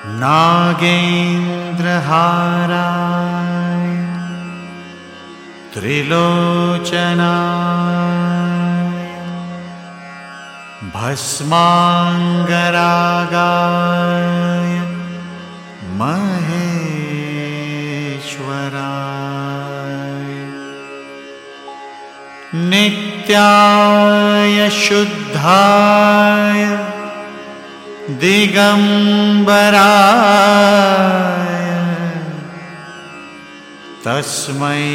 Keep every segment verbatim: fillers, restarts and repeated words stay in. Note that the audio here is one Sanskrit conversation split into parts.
नागेन्द्रहाराय त्रिलोचनाय भस्मांगरागाय महेश्वराय नित्याय शुद्धाय दिगंबराय तस्मै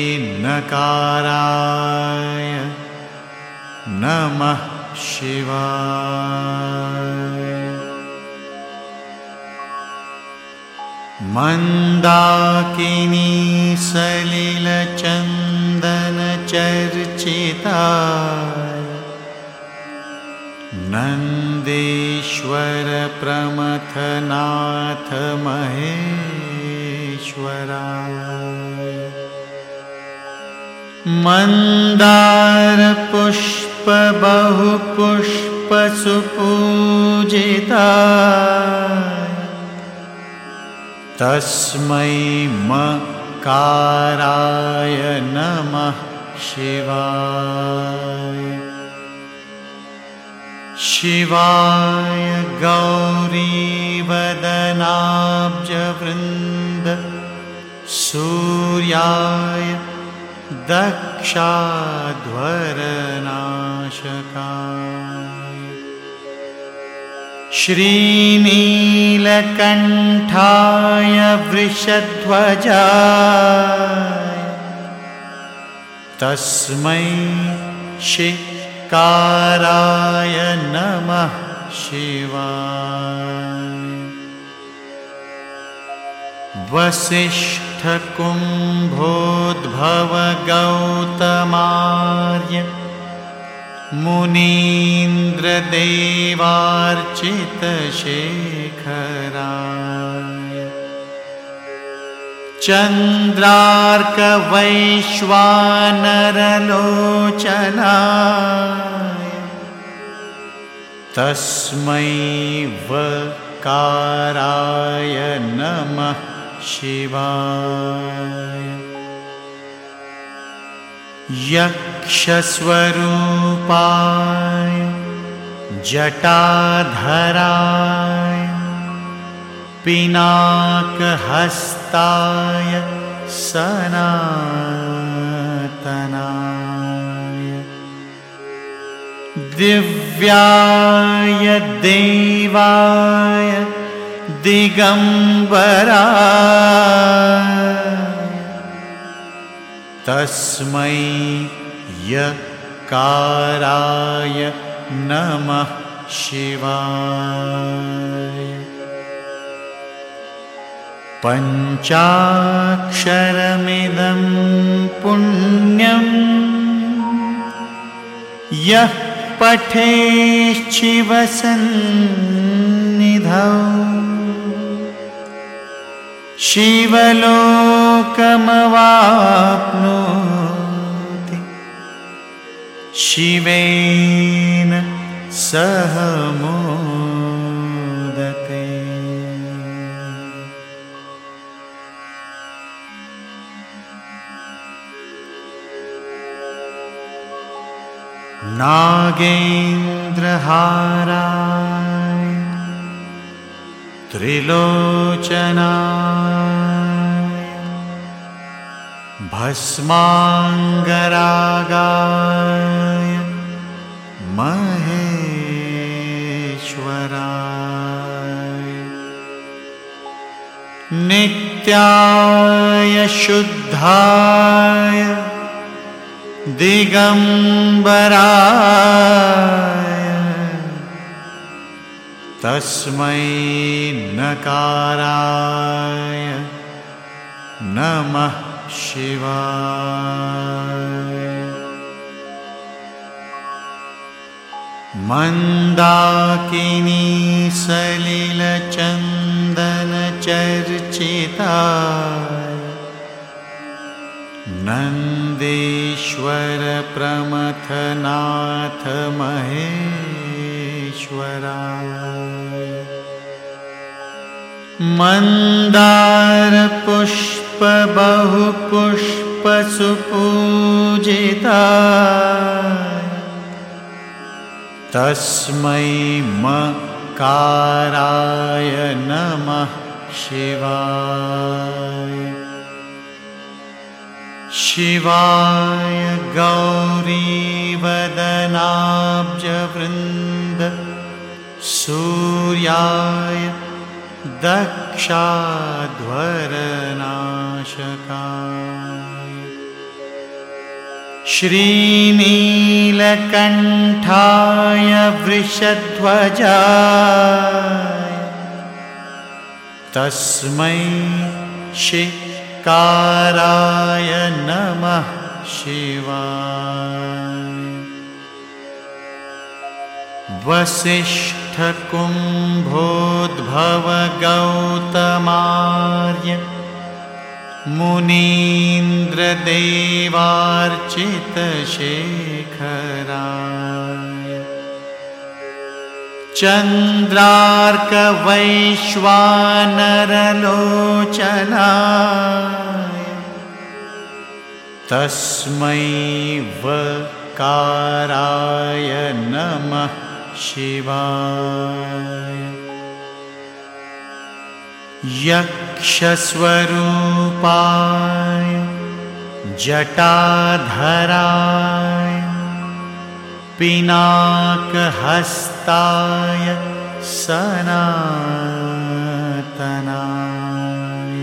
नकाराय नमः शिवाय। मंदाकिनी सलिलचंदन चर्चिताय नंदीश्वर प्रमथनाथ महेश्वराय मंदार पुष्प बहुपुष्प सुपूजिताय तस्मै मकाराय नमः शिवाय। शिवाय गौरीवदनाब्जवृन्द सूर्याय दक्षाध्वरनाशकाय श्रीनीलकण्ठाय वृषध्वजाय तस्मै शिकाराय नमः शिवाय। वसिष्ठकुम्भोद्भवगौतमार्य मुनीन्द्रदेवार्चितशेखराय चन्द्रार्कवैश्वानरलोचनाय तस्मै वकाराय नमः शिवाय। यक्षस्वरूपाय जटाधराय पिनाकहस्ताय सनातनाय दिव्याय देवाय दिगंबराय तस्मै यकाराय नमः शिवाय। पञ्चाक्षरमिदं पुण्यं यः पठेच्छिवसन्निधौ शिवलोकमवाप्नोति शिवेन सह मोदते। नागेन्द्रहाराय त्रिलोचनाय भस्मांगरागाय महेश्वराय नित्याय शुद्धाय दिगंबराय तस्मै नकाराय नमः शिवाय। मंदाकिनी सलिलचंदन चर्चिताय नंदीश्वर प्रमथनाथ महेश्वराय। महेश्वराय। मन्दारपुष्प बहुपुष्प सुपूजिता तस्मै मकाराय नमः शिवाय। शिवाय गौरीवदनाब्जवृन्द सूर्याय दक्षाध्वरनाशकाय श्रीनीलकण्ठाय वृषध्वजाय तस्मै शिकाराय नमः शिवाय। वसिष्ठकुम्भोद्भवगौतमार्य मुनीन्द्रदेवार्चितशेखराय चन्द्रार्कवैश्वानरलोचनाय तस्मै वकाराय नमः शिवाय। यक्षस्वरूपाय जटाधराय पिनाकहस्ताय सनातनाय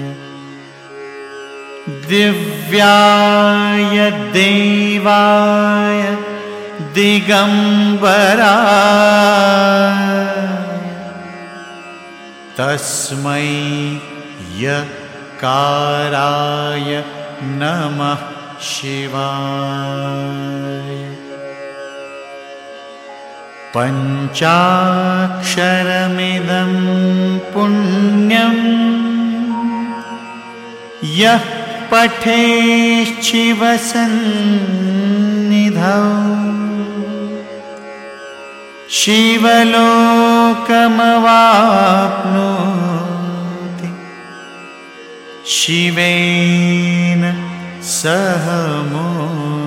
दिव्याय देवाय दिगम्बराय तस्मै यकाराय नमः शिवाय। पञ्चाक्षरमिदं पुण्यं यः पठेच्छिवसन्निधौ शिवलोकमवाप्नोति शिवेन सह मोदितः।